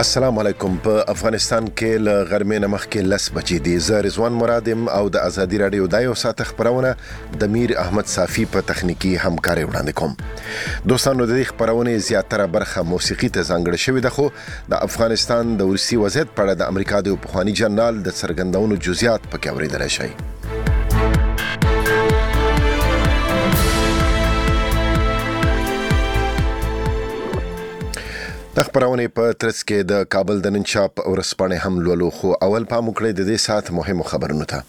السلام علیکم. په افغانستان کې له غرمې نه مخکې 10 بجې دي. زه رضوان مرادم او د ازادي رادیو د یو ساعت خبرونه د میر احمد صافی په تخنیکی همکاري وړاندې کوم. دوستانو د دې خبرونه زیاتره برخه موسیقي ته ځانګړې شوې ده، خو د افغانستان د ورسي وضعیت په اړه د امریکا د پخوانی جنرال د څرګندونو جزئیات پکې اورېدل شي. د خبرونه په ترڅ کې د کابل د نن چاپ ورځپاڼې هم لولو، خو اول پام وکړئ د دې ساعت مهمو خبرونو ته.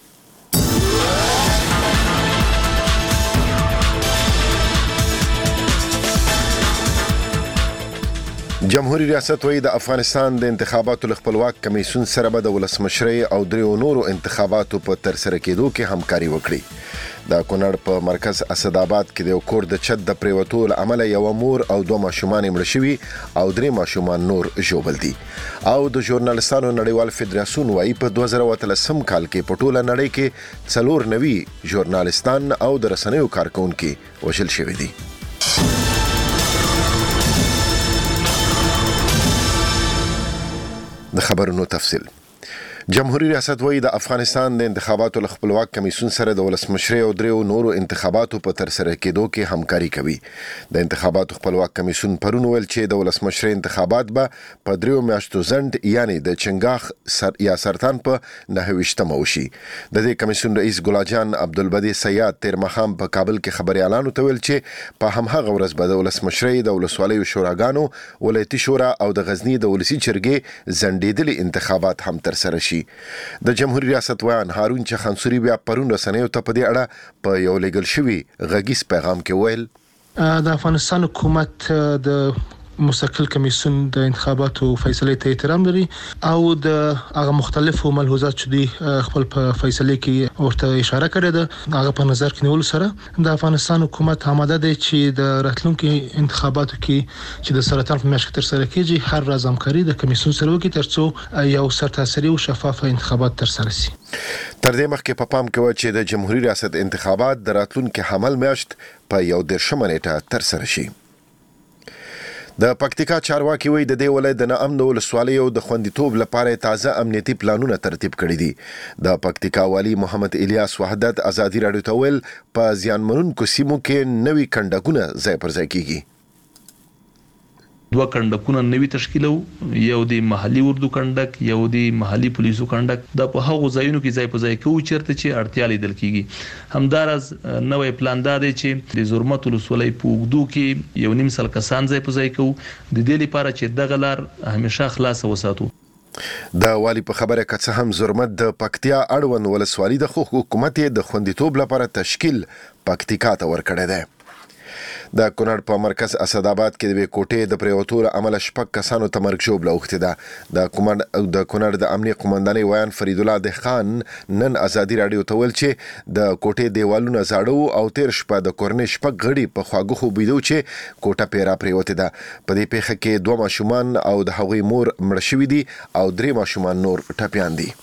جمهوریت ریاست وایي د افغانستان د انتخاباتو له خپلواک کمیسیون سره به د ولسمشرۍ او دریو نورو انتخاباتو په ترسره کېدو کې همکاري وکړي. د کونړ په مرکز اسداباد کې د کور د چت د پریوتو له امله یو مور او دوه ماشومان مړه شوي او درې ماشومان نور ژوبل دي. او د ژورنالستانو نړیوال فدراسیون وایي په 2013 کال کې په ټوله نړۍ کې 94 ژورنالستان او د رسنیو کارکونکي وژل شوي دي. د خبرونو تفصیل. جمهوریت ریاست وایي د افغانستان د انتخاباتو له خپلواک کمیسیون سره د ولسمشرۍ او دریو نورو انتخاباتو په ترسره کېدو کې همکاري کوي. د انتخاباتو خپلواک کمیسیون پرون ویل چې د ولسمشرۍ انتخابات به په دریو میاشتو ځنډ یعنی د چنګاښ یا سرطان په 29مه وشي. د دې کمیسیون رئیس ګلاجان عبدالبدی سیاد تیر مخام په کابل کې خبريالانو ته ویل چې په هماغه ورځ به د ولسمشرۍ د ولسوالیو شوراګانو، ولایتي شورا او د غزنی د ولسی چرګې ځنډېدلي انتخابات هم ترسره شي. د جمهوریت ریاست ویان هارون چخانسوري بیا پرون رسنیو ته په دې اړه په یو لګل شوی غږیز پیغام کې ویل د افغانستان حکومت د مستقل کمیسیون د انتخاباتو فیصله ته احترام لري او د هغه مختلفو ملحوظات چې دی خپل په فیصله کې ورته اشاره کړې ده هغه په نظر کې نیول سره د افغانستان حکومت آماده دی چې د راتلونکو انتخاباتو کې چې د سرطان په میاشت تر سره کېږي هر راز همکاري د کمیسیون سره وکړي ترڅو یو سرتاسري او شفاف انتخابات تر سره شي. تر دې مخکې په پام کې و چې د جمهوریت ریاست انتخابات د راتلونکو حمل میاشت په 11 نیټه تر سره شي. د پکتیکا چارواکي وایي د دې ولایت د ناامن ولسوالۍ او د خوندیتوب لپاره تازه امنیتي پلانونه ترتیب کړي دي. د پکتیکا والی محمد الیاس وحدت ازادي رادیو ته ویل په زیانمنونکو سیمو کې نوي کنډکونه ځای پر ځای کیږي. دوه کنډکونه نوي تشکیلو، یو د محلي اردو کنډک، یو د محلي پولیسو کنډک. د په هغو ځایونو کې ځای په ځای کوو چیرته چې اړتیا لیدل کیږي. همدارز نوې پلان دا دی چې د زرمت ولسوالۍ په اوږدو کې 1.5 سل کسان ځای په ځای کوو د دې لپاره چې دغه لار همیشه خلاص وساتو. د والی په خبره که څه هم زرمت د پکتیا اړوند ولسوالۍ د حکومت د خوندیتوب لپاره تشکیل پکتیکا ته ورکړی دی. د کونړ په مرکز اسداباد کې د کوټې د پریوتو له امله 6 کسانو ته مرګ ژوبله اوښتې ده. د کونړ د امنیه قومندانۍ ویان فرید الله دهخان نن ازادي رادیو ته ویل چې د کوټې دیوالونه زاړه او تیر شپه د کورنۍ 6 غړي په خواږه خوبیدو چې کوټه پیرا پریوتې ده. په دې پیښه کې 2 ماشومان او د هغوی مور مړه شوي دي او 3 ماشومان نور ټپیان دي.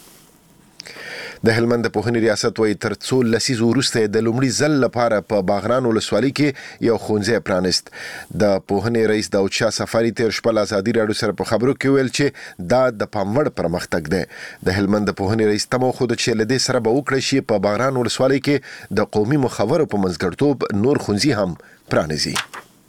د هلمند د پوهنې ریاست وایي تر څو لسیزو وروسته د لومړي ځل لپاره په باغران ولسوالۍ کې یو ښوونځی پرانست. د پوهنې رئیس داود شاه سفاري تیر شپه له ازادي رادیو سره په خبرو کې ویل چې دا د پام وړ پرمختګ دی. د هلمند د پوهنې رئیس تمه وښوده چې له دې سره به وکړی شي په باغران ولسوالۍ کې د قومي مخورو په منځګړیتوب نور ښوونځي هم پرانیزي.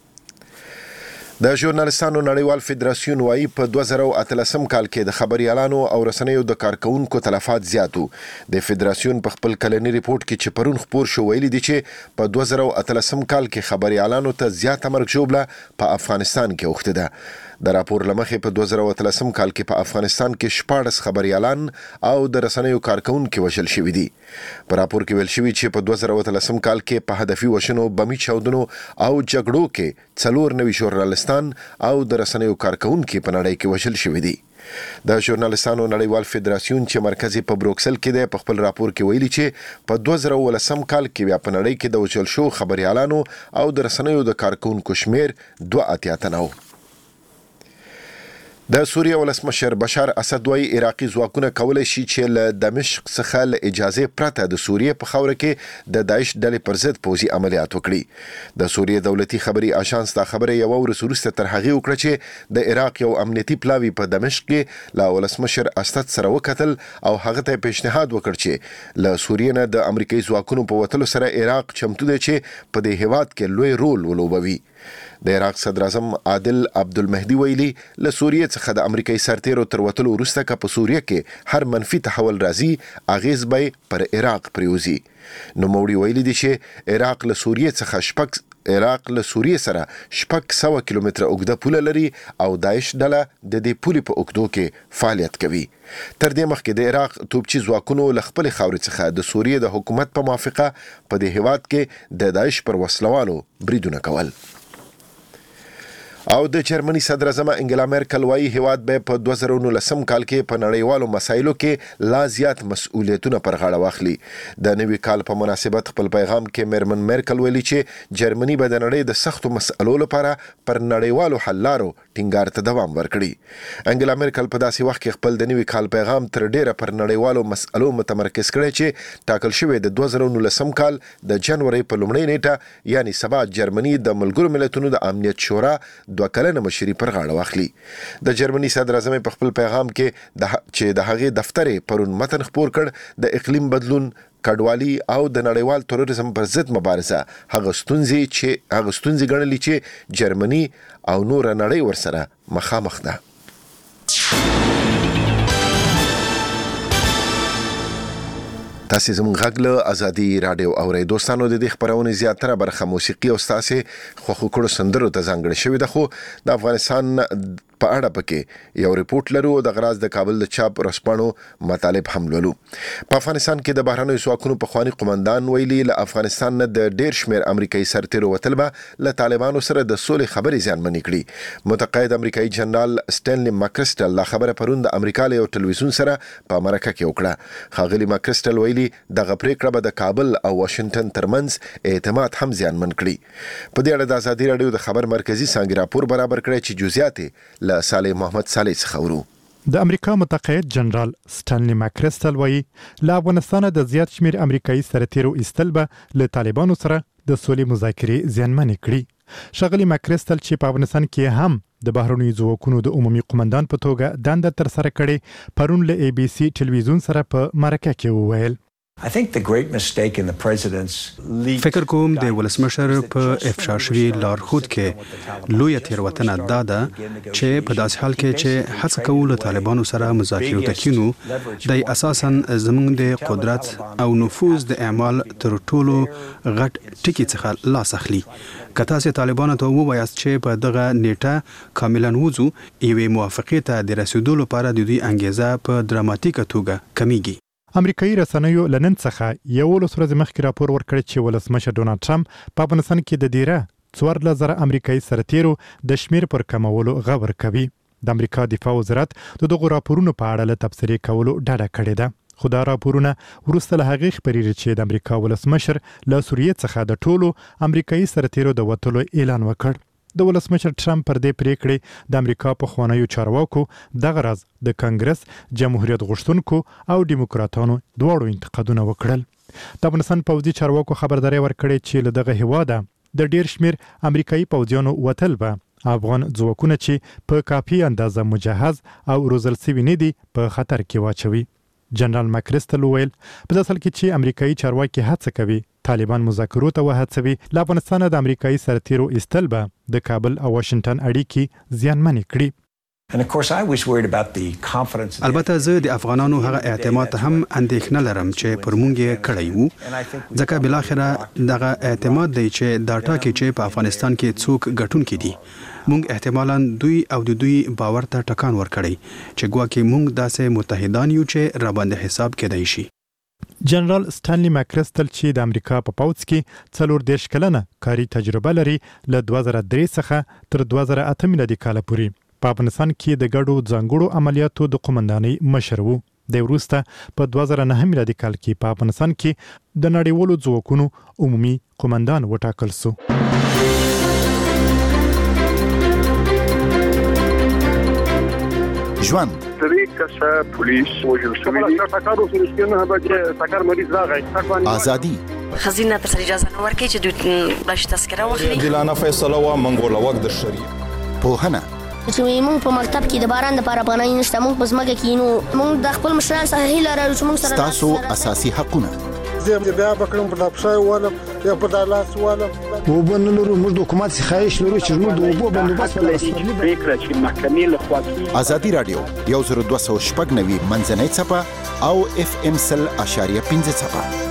د ژورنالستانو نړیوال فدراسیون وایي په 2013 کال کې د خبريالانو او رسنیو د کارکونکو تلفات زیاتو. د فدراسیون په خپل کلنی ریپورت کې چې پرون خبر شو ویلي دي چې په 2013 کال کې خبريالانو ته زیاته مرګ ژوبله په افغانستان کې اوښته ده. د راپور لمخې په 2013 کال کې په افغانستان کې 14 خبريالان او د رسنیو کارکونکو وژل شوي دي. په راپور کې ویل شوی چې په 2013 کال کې په هدفي وشنو، بمي چاودنو او جګړو کې 94 ژورنالستان او د رسنیو کارکونکو په نړۍ کې وژل شوي دي. د ژورنالستانو نړیوال فدراسیون چې مرکزي په بروکسل کې دی په خپل راپور کې ویلي چې په 2013 کال کې بیا په نړۍ کې د وژل شو خبريالانو او د رسنیو د کارکونکو شمیر 82 تنه و. د سوریه ولسمشر بشار اسد وايي عراقي ځواکونه کولای شي چې له دمشق څخه له اجازه پرته د سوریه په خاوره کې د داعش ډلې پر ضد پوځي عملیات وکړي. د سوریه دولتي خبري اژانس دا خبره یو ورځ وروسته تر هغه وکړه چې د عراق یو امنیتي پلاوی په دمشق کې له ولسمشر اسد سره وکتل او هغه ته پیشنهاد وکړ چې له سوریه نه د امریکایي ځواکونو په وتلو سره عراق چمتو دی چې په دې هیواد کې لوی رول ولوبوي. د عراق صدر اعظم عادل عبدالمهدي ویلي له سوریه څخه د امریکایي سرتیرو تر وتلو وروسته که په سوریه کې هر منفي تحول راځي اغیز به پر عراق پریوزي. نو موړي ویلي دي چې عراق له سوریه سره 600 کیلومتره اوږده پوله لري او داعش ډله د دې پولې په اوږدو کې فعالیت کوي. تر دې مخکې د عراق توپچي ځواکونو له خپل خاورې څخه د سوریه د حکومت په موافقه په دې هیواد کې د داعش پر وسلوالو بریدونه کول. او د جرمني صدر اعظم انګلا مرکل وايي هیواد به په 2019 کال کې په نړیوالو مسایلو کې لا زیات مسؤلیتونه پر غاړه واخلي. د نوي کال په مناسبت خپل پیغام کې میرمن مرکل ویلي چې جرمني به د نړۍ د سختو مسألو لپاره پر نړیوالو حل لارو ټینګار ته دوام ورکړي. انګلا مرکل په داسې وخت کې خپل د نوي کال پیغام تر ډیره پر نړیوالو مسألو متمرکز کړي چې ټاکل شوی د 2019 کال د جنوري په لومړۍ نیټه یعنی سبا جرمني د ملګرو ملتونو د امنیت شورا 2 کلنه مشري پر غاړه واخلي. د جرمني صدر اعظم په خپل پیغام کې چې د هغې دفتر پرون متن خپور کړ د اقلیم بدلون کډوالي او د نړیوال تروریزم پر ضد مبارزه هغه ستونزې ګڼلې چې جرمني او نور نړۍ ورسره مخامخ ده. تاسو زموږ غږ له ازادي رادیو اورئ. دوستانو د دې خبرونې زیاتره برخه موسیقي او ستاسو خوښو کړو سندرو ته ځانګړې شوې ده، خو د افغانستان په اړه پکې یو ریپورت لرو. د غراز د کابل د چاپ رسپانو مطالب هم لولو. په افغانستان کې د بهرنیو ځواکونو په خواني قومندان ویلي له افغانستان نه د ډیر شمیر امریکایي سرتیرو وتل به له طالبانو سره د سولې خبرې زیانمنې کړي. متقاعد امریکایي جنرال سټینلی ماکرسټل لا خبره پرون د امریکا له یو ټلویزیون سره په امریکا کې وکړه. خاغلی ماکرسټل ویلي دغه پریکړه به د کابل او واشنگټن ترمنځ اعتماد هم زیانمن کړي. په دې اړه د ازادي رادیو د خبر مرکزی څنګه راپور برابر کړی چې جزئیات له صالح محمد صالح څخه ورو. د امریکا متقاعد جنرال سټانلي ماکرسټل وایي له افغانستان د زیات شمیر امریکایي سرتیرو ایستل به له طالبانو سره د سولې مذاکرې زیانمنې کړي. ښاغلي ماکرسټل چې په افغانستان کې هم د بهرنیو ځواکونو د عمومي قومندان په توګه دنده تر سره کړې پرون له ای بي سي ټلویزیون سره په مرکه کې وویل فکر کوم د ولسمشر په افشا شوی لارښود کې لویه تیروتنه دا ده چې په داسې حال کې چې هڅه کوو له طالبانو سره مذاکرو ته کینو د اساساً زموږ د قدرت او نفوذ د اعمال تر ټولو غټ ټکی څخه لاس اخلي. که تاسو طالبانو ته ووایاست چې په دغه نیټه کاملا وځو یوې موافقې ته د رسیدو لپاره د دوی انګیزه په دراماتیکه توګه کمیږي. امریکایي رسنیو لنن څخه یو ورځ مخکې راپور ورکړ چې ولسمشر ډونالد ټرمپ په افغانستان کې د ډیره 14,000 امریکایي سرتیرو د شمیر پر کمولو غږ ورکوي. د امریکا دفاع وزارت د دغو راپورونو په اړه له تبصرې کولو ډډه کړې ده. خو دا راپورونه وروسته له هغې خپرېږي چې د امریکا ولسمشر له سوریې څخه د ټولو امریکایي سرتیرو د وتلو اعلان وکړ. د ولسمشر ټرمپ پر دې پریکړې د امریکا پخوانیو چارواکو دغه راز د کانګرس جمهوریت غوښتونکو او دیموکراتانو دواړو انتقادونه وکړل. د افغانستان پوځي چارواکو خبرداري ورکړې چې له دغه هیواده د ډیر شمیر امریکایي پوځیانو وتل به افغان ځواکونه چې په کافي اندازه مجهز او روزل شوي نه دي په خطر کې واچوي. جنرال ماکرسټل ویل په داسې حال کې چې امریکایي چارواکي هڅه کوي طالبان مذاکرو ته وهڅوي له افغانستان د امریکایي سرتیرو ایستل به د کابل او واشنگټن اړیکې زیانمنې کړي. البته زه د افغانانو هغه اعتماد ته هم اندېښنه لرم چې پر مونږ یې کړی وو، ځکه بالاخره دغه اعتماد دی چې دا ټاکي چې په افغانستان کې څوک ګټونکي دي. مونږ احتمالاً دوی او د دوی باور ته ټکان ورکړی چې ګواکې مونږ داسې متحدان یو چې راباندې حساب کېدای شي. جنرال سټانلي ماکرسټل چې د امریکا په پوځ کې 40 کلنه کاري تجربه لري له 2003 څخه تر 2008 میلادي کال پورې په افغانستان کې د ګډو ځانګړو عملیاتو د قومندانۍ مشر وو. د وروسته په 2009 میلادي کال کې په افغانستان کې د نړیوالو ځواکونو عمومي قومندان وټاکل شو. ژوند 3 کسه پولیس وژل شوی دي ټاکارو سره به ټاکار مریض راغی ازادي خزینه تر اجازه نه ورکړي چې دوی باش تذکره واخلي دلانه فیصله وا منګول وخت د شریعت پوهنه چې موږ په مکتب کې د باران لپاره پناه نشته موږ په ځمکه کې نو موږ د خپل مشران سره هیله لرو چې موږ سره تاسو اساسي حقونه زه بیا بکرم په لپسای والا یا په دالاس والا وبنلرو موږ د حکومت څخه خواهش لرو چې موږ د اوبو بندوبست ولرو فکر چې محکمې له خوا ازادي رادیو 1290 منځنۍ صفه او اف ام سل اشاریه 15 صفه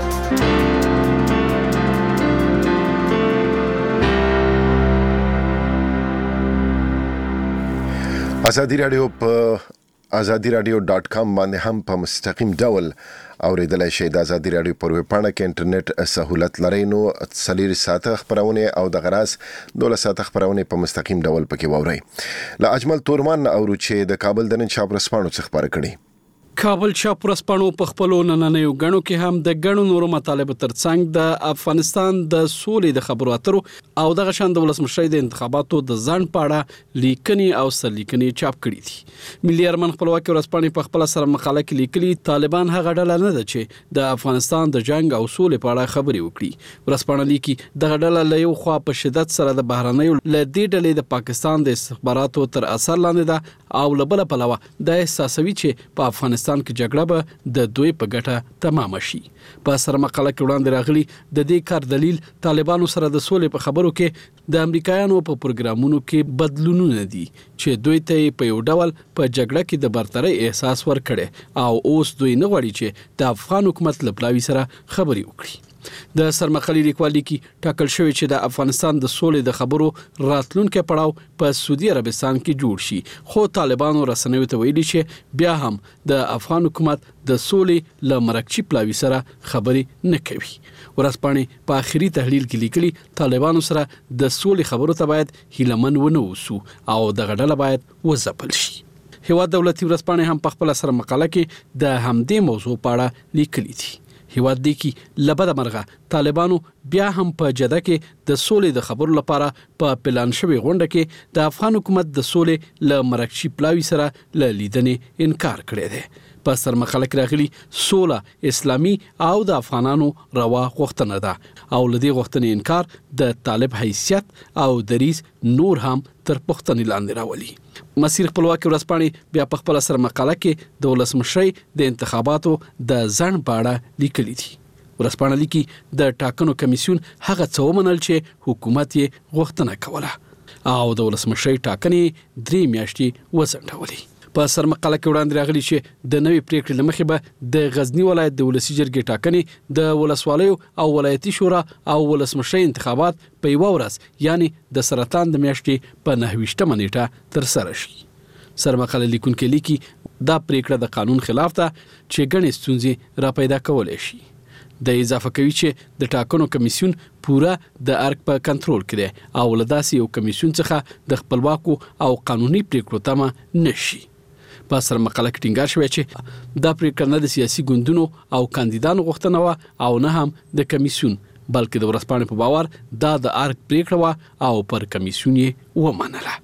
ازادي رادیو په azadiradio.com باندې هم په مستقیم ډول اوریدلای شئ. د ازادي رادیو پر ویب پاڼه کې انټرنیټ سہولت لرئ نو 4 ساعته خبرونه او د غراس 12 ساعته خبرونه په مستقیم ډول پکې ووري. لا اجمل تورمان او چې د کابل د نن چاپ رسپانو څخه خبره کړي. کابل چاپ رسپانو په خپل نننیو غنو کې هم د غنو نورو مطالبه ترڅنګ د افغانستان د سولې د خبرو اترو او د غشان د ولسمشر د انتخاباتو د ځان پاړه لیکنی او سرلیکنی چاپ کړي دي. ملي ارمن خپلواکي رسپانې په خپل سره مقاله کې لیکلي طالبان هغه ډله نه ده چې د افغانستان د جنگ او سولې په اړه خبرې وکړي. رسپانه لیکي د ډله له یو خوا په شدت سره د بهرنیو لدې ډلې د پاکستان د استخباراتو تر اثر لاندې ده او لبل په لوا د احساسوي چې په افغانستان کې جګړه به د دوی په ګټه تمام شي. په سر مقاله کې وړاندې راغلي د دې کار دلیل طالبانو سره د سولې په خبرو کې د امریکایانو په پروګرامونو کې بدلونونه دي چې دوی ته په یو ډول په جګړه کې د برتري احساس ورکړي او اوس دوی نه غواړي چې د افغان حکومت لپاره سره خبري وکړي. د سرمخالي لیکوالي کې ټاکل شوی چې د افغانستان د سولې د خبرو راتلونکو پړاو په سعودي عربستان کې جوړ شي. خو طالبانو رسنیو ته ویلي چې بیا هم د افغان حکومت د سولې له مرکچی پلاوی سره خبرې نه کوي. ورځپاڼې په اخري تحلیل کې لیکلي طالبانو سره د سولې خبرو ته باید هیلمن ونه وسو او د غډله باید وځپل شي. هیواد دولتي ورځپاڼې هم په خپل سره مقاله کې د همدې موضوع په اړه لیکلي دي. هیواد دی کې لبد مرغه طالبانو بیا هم په جده کې د سولې د خبرو لپاره په پلان شوی غونډه کې د افغان حکومت د سولې له مرکچی پلاوی سره له لیدنې انکار کړی دی. په سر مخاله کې راغلي سوله اسلامي او د افغانانو روا غوښتنه ده او لدې غوښتنې انکار د طالب حیثیت او دریز نور هم تر پوښتنې لاندې راولي. مسیر خپلواکي ورځپاڼې بیا په خپل سر مقاله کې د ولسمشر د انتخاباتو د ځان پاړه لیکلي دي. ورځپاڼه لیکي د ټاکنو کمیسیون هغه څه ومنل چې حکومت یې غوښتنه کوله او د ولسمشر ټاکنې 3 میاشتې وځنډولې. په سر مقاله کې وړاندې راغلي چې د نوې پریکړې لمخې به د غزنی ولایت د ولسی جرګې ټاکنې د ولسوالیو او ولایتي شورا او ولسمشر انتخابات په یو ورځ یعنی د سرطان د میاشتې په 29 نیټه تر سره شي. سر مقاله لیکونکو لیکي دا پریکړه د قانون خلاف ده چې ګڼې ستونزې را پیدا کولای شي. د اضافه کوي چې د ټاکنو کمیسیون پورا د ارګ په کنټرول کې دی او لداسي یو کمیسیون څخه د خپلواکو او قانوني پریکړو تمه نشي. په سر مقاله کې ټینګار شوی چې دا پریکړه نه د سیاسي ګوندونو او کاندیدانو غوښتنه و او نه هم د کمیسیون بلکې د ورځپاڼې په باور دا د ارګ پریکړه و او پر کمیسیون یې ومنله.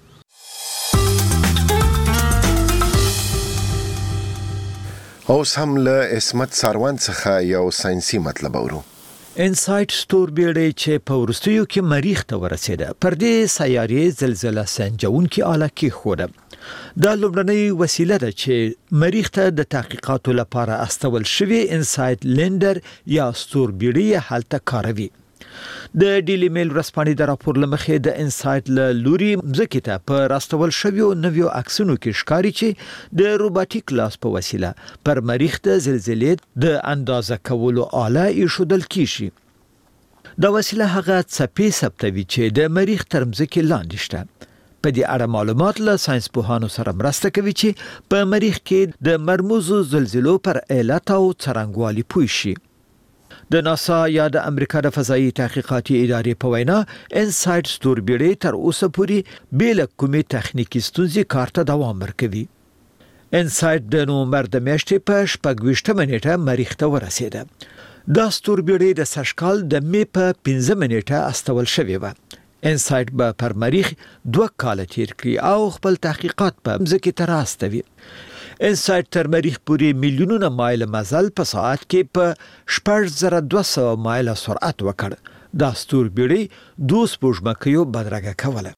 اوس هم له اسمت ساروان څخه یو ساينسي مطلب اورو. انسایټ ستوربېړۍ چې په وروستیو کې مریخ ته ورسېده پر دې سیارې زلزلہ سنجونکي آله کې خوده. دا لومړنۍ وسیله ده چې مریخ ته د تحقیقاتو لپاره استول شوی انسایټ لینډر یا ستوربېړۍ هلته کاروي. د ډیلی میل ورځپاڼې د راپور لمخې د انسایټ له لوري مځکې ته په راستول شویو نویو عکسونو کې ښکاري چې د روباټیک لاس په وسیله پر مریخ د زلزلې د اندازه کولو آله ایښودل کیږي. دا وسیله هغه څپې ثبتوي چې د مریخ تر مځکې لاندې شته. په دې اړه معلومات له ساينس پوهانو سره مرسته کوي چې په مریخ کې د مرموزو زلزلو پر علت او څرنګوالي پوه شي. د ناسا یا د امریکا د فضایي تحقیقاتي ادارې په وینا انسایټ ستوربېړۍ تر اوسه پورې بېله کومې تخنیکي ستونزې کار ته دوام ورکوي. انسایټ د نومبر د میاشتې په 26 نیټه مریخ ته ورسېده. دا ستوربېړۍ د سږکال د می په 15 نیټه استول شوې وه. انسایټ به پر مریخ 2 کال تیر کړي او خپل تحقیقات په ځمکه ته راستوي. انسایټ تر مریخ پورې میلیونونه مایل مزل په ساعت کې په 6200 مایل سرعت وکړ. دا ستوربیړی 2 سپوږمکیو بدرګه کوله.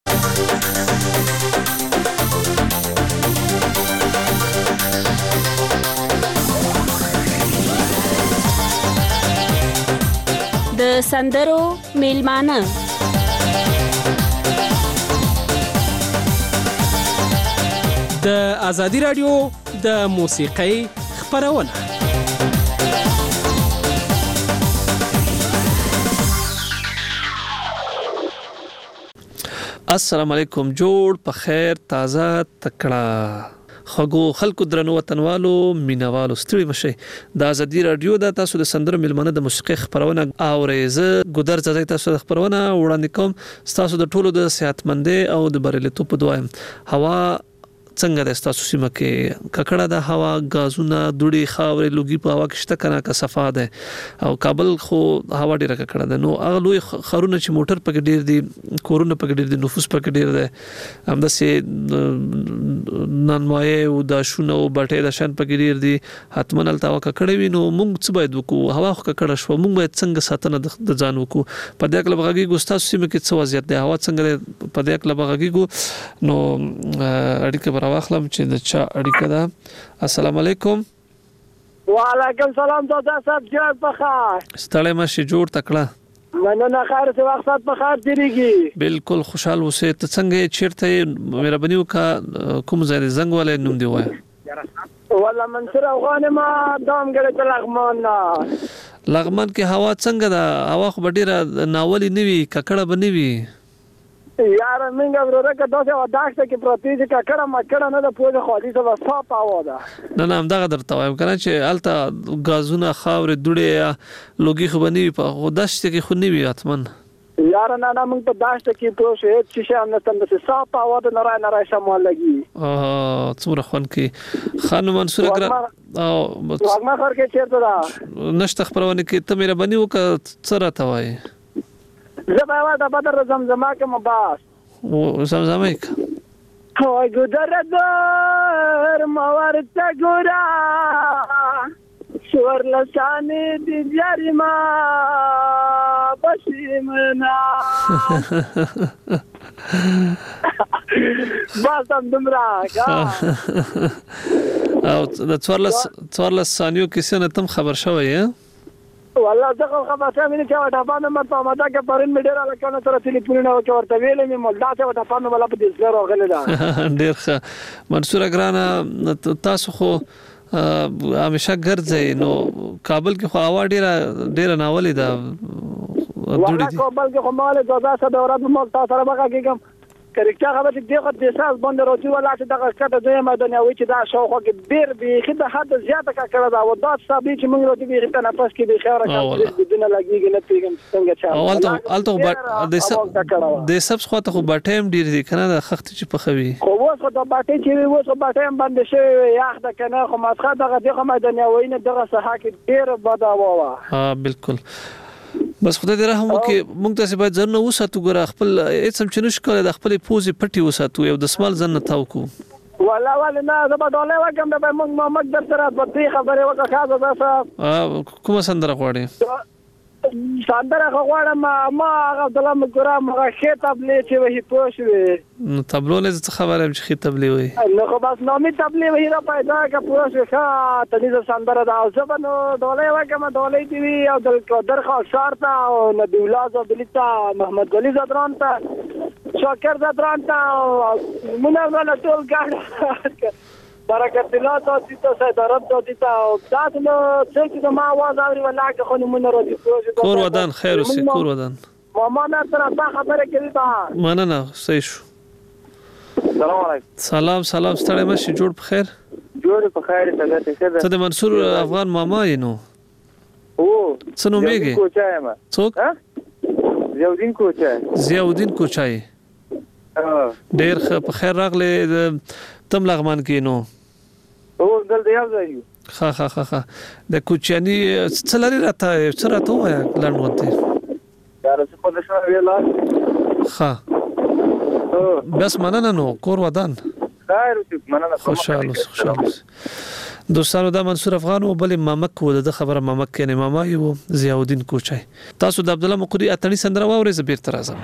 د سندرو میلمانه د ازادي رادیو د موسیقۍ خبرونه. السلام علیکم. جوړ په خیر، تازه تکړه خغو خلکو درنو وطنوالو مینوالو ستړي مشه. د ازادي رادیو د تاسو د سندرو میلمانه د موسیقۍ خبرونه اورېزه ګودر ځای تاسو د خبرونه وړاندې کوم. تاسو د ټولو د صحتمندۍ او د بریالیتوب په دعا. هوا څنګه د تاسو سیمه کې ککړه د هوا، غازونه، دوړي، خاورې، لوګي په هوا کې شته کنه که صفا ده؟ او کابل خو هوا ډیره ککړه ده. نو هغه لوی خرونه چې موټر پکې ډیر دي، کورونه پکې ډیر دي، نفوس پکې ډیر ده، همداسې نانمایه او د شونه او بټې د شان پکې ډیر دي، حتمن الته هوا ککړه وي. نو موږ څه باید وکړو؟ هوا خو ککړه شو، موږ باید څنګه ساتنه د ځان وکړو؟ په دې کې لږه تاسو سیمه کې څه وضعیت ده؟ هوا څنګه په دې کې لږه نو اړیکه راواخلم چې د چا اړیکه ده. السلام علیکم. وعلیکم سلام. دادا صاحب جوړ په خیر؟ ستړی مشه، جوړ تکړه. مننه. خیر څه وخت په خیر تیریږي؟ بالکل خوشحال اوسئ. ته څنګه چیرته مهرباني وکړه کوم ځای زنګ ولې نوم دی وای؟ والله منصور افغان ما دام ګړې ته لغمان. لغمان کې هوا څنګه ده؟ هوا خو ډیره ناولي نه وي، ککړه به نه وي. یار منګه ورته که داسې وداشته کې پروتې چې ککړه مکړه نه ده، پوهه خالي څه صاف هوا ده. نه همدغه درته وایم کنه چې الته غازونه، خاورې، دوړې، لوګي خو بنوي په خودشته کې خو نه وي اتمن. یار نه موږ په داشته کې پوه شو هیڅ شي هم نشته، د صاف هوا د نړۍ شمال لګي. څومره خون کې خانم منصور اگر او واغما خور کې چیرته ده نشته خبرونه کې ته مهرباني وکړه څه راته وایي؟ زبا د بدر زمزمه کې مباس او زمزمه کې هو ګدر در مورته ګورا شور لسانې دي جاري ما بشیمنا باسم دمرا او د 14 ثانیو کې څنګه تم خبر شوی؟ والله زه خبر شوم چې وټاپانو مې په ماده کې پرون مې ډیر الکانو سره ټلیفون او ورته ویلې مې مولدا ته وټاپانو ولا په دې سره راغله ده. ډیر ښه. منصور اگرانه تاسو خو همیشه ګرځئ، نو کابل کې خو هوا ډیره ناولې ده. والله کابل کې خو مال دوزا سره د ورځې مو تاسو سره بقا کېږم کریکټا خبره چې دغه د اساس باندې راځي ولا چې دغه کټه دوی مدنیوي چې دا شاوخه کې ډیر به خدای حد زیاته کا کړه دا و دا ثابت چې موږ راځي به ته نفس کې به خیره کړو بدون لګیږي نه پیګم څنګه چا اولته د سب خو ته خو باټیم ډیر دي کنه د خخت چې په خوي خو وڅ د باټې چې وڅ باټیم باندې شي یاخ د کنه خو ماخه دغه مدنیوي نه دغه صحه کې ډیر بداوه. ها بالکل. بس خدای دې رحم وکړي. موږ تاسو باید ځنه وساتو ګره خپل هیڅ هم چې نشو کولای د خپل پوزي پټي وساتو یو د سمال ځنه تاو کو. والله نه زما ډولې وکم د موږ محمد در سره په دې خبره وکړه خاصه ده. کومه سندره غواړي؟ سندره غواړم ما عبد الله مګرام غشه تبلې چې وਹੀ پوښوي. نو تبلو نه څه خبره چې خې تبلې وي؟ نو خو بس نو می تبلې وਹੀ را پیدا کا پوښوي ښا ته دې سندره دا زبنو ډولې وکم ډولې دی او د قدر خاص شارتا او نبی الله زبلیتا محمد علي زدران ته شاکر زدران ته مونږ نه ټول ګاډ برکت الله تاسو ته سیدارت دادی ته تاسو نو چې ما आवाज اوري ولا که خو مونږ راځي کور ودان خیر اوسې کور ودان ماما نه تر تا خبره کوي تا مننه صحیح شو. سلام علیکم. سلام ستړی مشه، جوړ په خیر؟ جوړ په خیر. ته د منصور افغان ماما یې نو؟ او څه نومېږي؟ کوچای ما. څوک؟ ضیاءالدین کوچای. ضیاءالدین کوچای. ډیر په خیر راغله. تم لغمان کې نو؟ او دلته یو ځای. ها د کوچانی څه لري راته وای لاندې یار څه په دښه ویلا ها بس مننه نو کور ودان خیر مننه خوشاله دوستانو دا منصور افغان او بل مامک و د خبره مامک کنه ماما یو ضیاء الدین کوچای تاسو د عبد الله مقری اتنی سندره واورې زبیر ترازم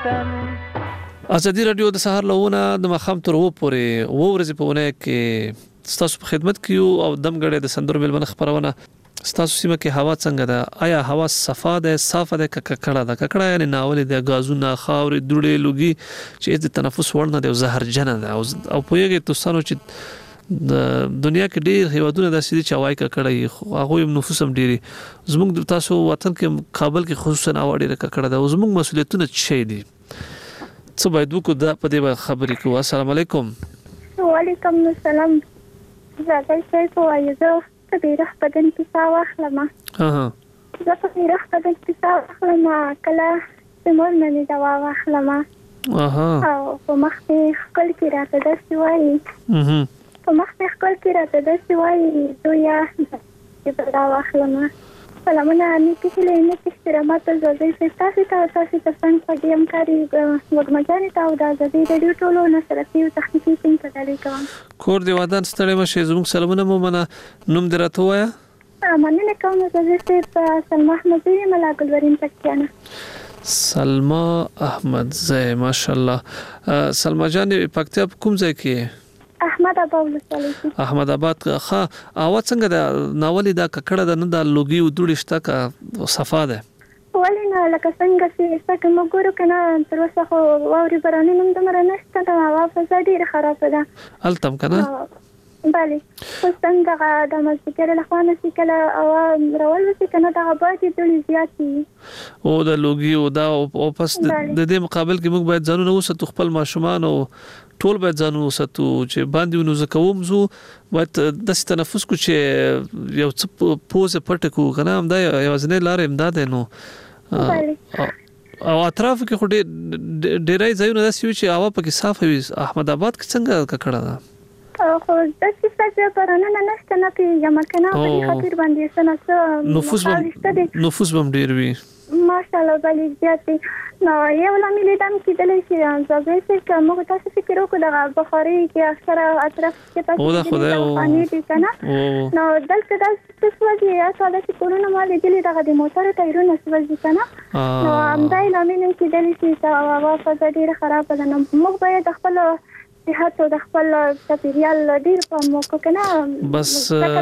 ازادي رادیو د سهار لونه د مخام تر و پورې ورځې په ونه کې ستاسو په خدمت کې یو او دمګړې د سندرو ملمن خبرونه ستاسو سیمه کې هوا څنګه ده آیا هوا صفا ده صافه ده ککړه ده ککړه یعنی ناول ده غازونه خاورې دوړې لوګي چې د تنفس وړ نه ده زهرجن ده او په یوه توسانو چې د دنیا کې ډېر هیوادونه د سړي چوای ککړه هغه نفوس هم ډېری زموږ تاسو وطن کې کابل کې خصوصا اواډه ککړه ده زموږ مسولیتونه چي دي څه باید وکړو دا په دې خبرې کوو. السلام علیکم. وعلیکم السلام. زه څه وایم زه په دې رخ بدن کې سا واخلم. زه په دې رخ بدن کې سا واخلم کله چې مور مې دوا واخلم. او په مخ کې خپل کې راته داسې وایي. په مخ کې خپل کې راته داسې وایي دویا چې دوا واخلم. سلامونه نیکی هیله نیکی احترامات زوی تاسو ته څنګه پدیم کاری وګمجانې ته او د ازادي رادیو ټولو نشراتي او تخنیکی ټیم ته ډالۍ کوم. کور دی ودان ستړي مشه زموږ سلامونه مو منه نوم درته وایا. مننه کوم زه سلمى احمد زی ملاګل ورین پکتیانه. سلمى احمد زی ماشاءالله. سلمى جان پکتیا کوم ځای کې؟ احمد آباد ولسوالۍ. احمد آباد ښه اوا څنګه د ناولې دا ککړه د نه د لوګي او دوړې شته کا صفا ده ولینه لکه څنګه چې څنګه موږ کنه تر اوسه خو واوري برانه نوم د مرنه دا هوا په ډیره خراب ده التم کنه بله خو څنګه د مسکر له خوانه چې کله او راول چې کنه دا باید د زیاتی او د لوګي او دا او پس د دې مقابل کې موږ باید ځانونه وساتو خپل ماشومان او ټول باید ځانونه وساتو چې باندې ونو زکوم زو باید د تنفس کو چې یو څه پوزه پټ کو کنه هم دا یو ځنه لار امداد نو او اطراف کې خو ډېرای ځایونه داسې وي چې هوا پکې صاف وي. احمد آباد کې څنګه ککړه ده؟ خو د څه پرانه نشته نه پیژم کنه په خاطر باندې سناسه نفوس هم ډېر وي ماشاءالله بلی زیاتی. نو یو لامل دم کېدلی چې زوی چې موږ تاسو فکر وکړو د بخاري کې اکثره اطراف کې تاسو خاني دي کنه نو دلته د سوځي یا ساده چې کورونه مال دي د موټر ټایرونه سوځي کنه نو همدای لامل کېدلی چې هوا په ډیره خراب ده. نو موږ باید خپل صحت او د خپل چاپیریال ډیر په موکو کنه بس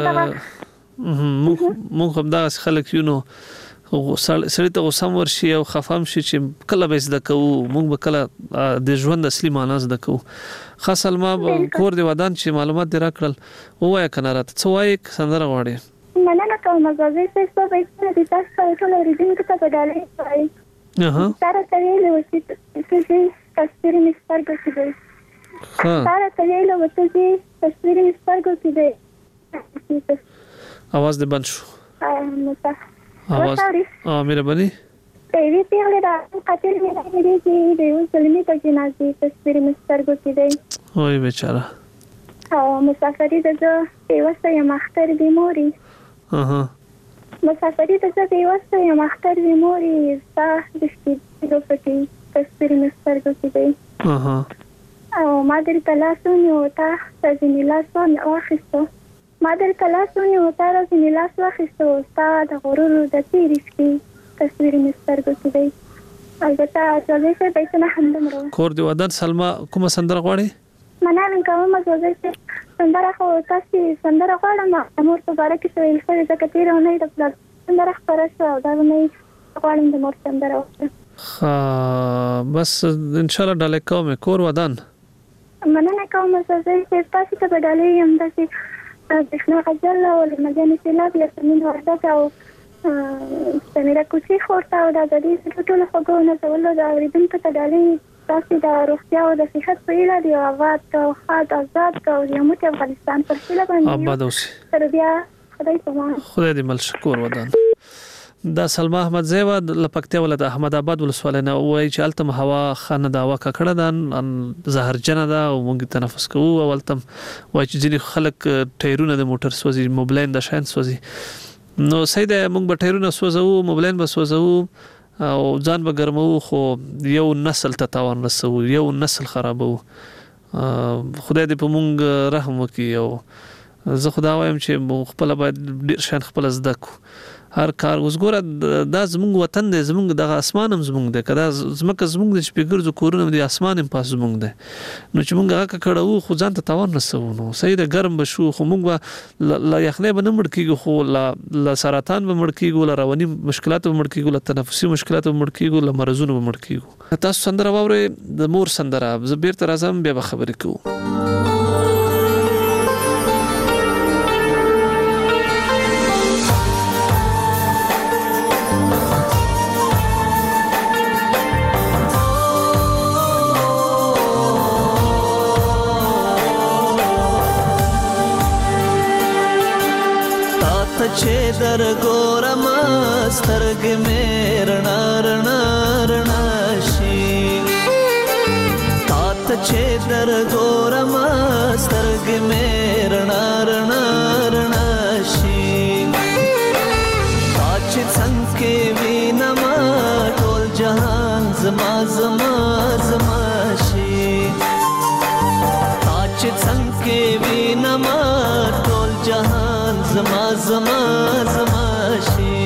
موږ هم دا خلک یو نو سړی ته غوسم ورشي او خفام شي چې کله به زده کوو موږ به کله د ژوند اصلي معنا زده کوو. خاص الما کور دی ودان چې معلومات دی راکړل وایا کنه راته څه وایي سندره غواړي؟ مننه کوم زوی چې په دې تاسو ټول ریډینګ ته بدلې وایي سره ترې چې تصویر مستر ګرځي سره ترې له وڅې تصویر مستر ګرځي आवाज دې بند شو आवाज مهرباني وی پیغله دا قتل مې لري چې د یو سلمي په جنازې تصویر مستر ګرځي دی وای بیچاره او مسافری دغه پیوسته یم اختر دی موري مسافری دغه پیوسته یم اختر دی موري ستا د شپې د پټي تصویر مستر ګرځي دی او ما در تلاسونی وتا سجنی لاسون واخیستو ما در تلاسونی وتا سجنی لاس واخیستو ستا د غرور د تیریشکی تصویر مستر ګرځي دی البته زوی چې بیتنه همدمرو کور دی ودان سلمى کومه سندره غواړي؟ مننه کوم زوی چې سندره خو تاسو سندره غواړم مور مبارک شو یې خو ځکه تیر نه د پلان سندره خبره شو دا نه غواړم د مور سندره بس ان شاء الله ډالې کوم کور ودان مننه کوم زوی چې تاسو ته ډالې هم داسې دښنه غزل او مجاني سیلاب یاسمین ورده او سمیرا کوچی خورتا او د دې ټول خبرونه زولو دا ریډم ته ډالې تاسو د روغتیا او د صحت په اړه دی آباد او خاط آزاد او یموت افغانستان پر سیله باندې آباد اوسې تر بیا خدای پامان خدای دې مل شکر ودان. دا سلمى احمد زیوا لپکتیا ولادت احمد آباد ولسوالۍ نه وایي چې التم هوا خانه دا هوا ککړه ده زهرجن ده او موږ تنفس کوو او التم وایي چې ځینې خلک ټایرونه د موټر سوځي موبلین د شاین سوځي نو سید موږ به ټایرونه سوځو موبلین به سوځو او ځان به ګرمو خو یو نسل ته تاوان رسو یو نسل خرابو خدای دې په موږ رحم وکړي او زه خدا وایم چې خپل باید ډیر شان خپل زده کو هر کار وسګوره دا زمونږ وطن دی زمونږ د اسمان هم زمونږ دی کدا زمکه زمونږ د شپګرځو کورونه د اسمان هم پاس زمونږ دی نو چې مونږ هغه کړهو خو ځان ته تاوان رسونو صحیح ده ګرم بشو خو مونږ لا یخنه به نه مړ کیږو خو لا سرطان به مړ کیږو لا رواني مشکلات به مړ کیږو لا تنفسي مشکلات به مړ کیږو لا مرزونه به مړ کیږو تاسو سندره واورئ د مور سندره زه بیرته راځم بیا به خبرې کوو چې در ګورم سترګې مې رڼا رڼا رڼا شي تا ته چې در ګورم سترګې مې رڼا رڼا رڼا شي تا چې څنګه وینم ټول جهان زما زما زما شي تا چې څنګه وینم ټول جهان زما زما زما شي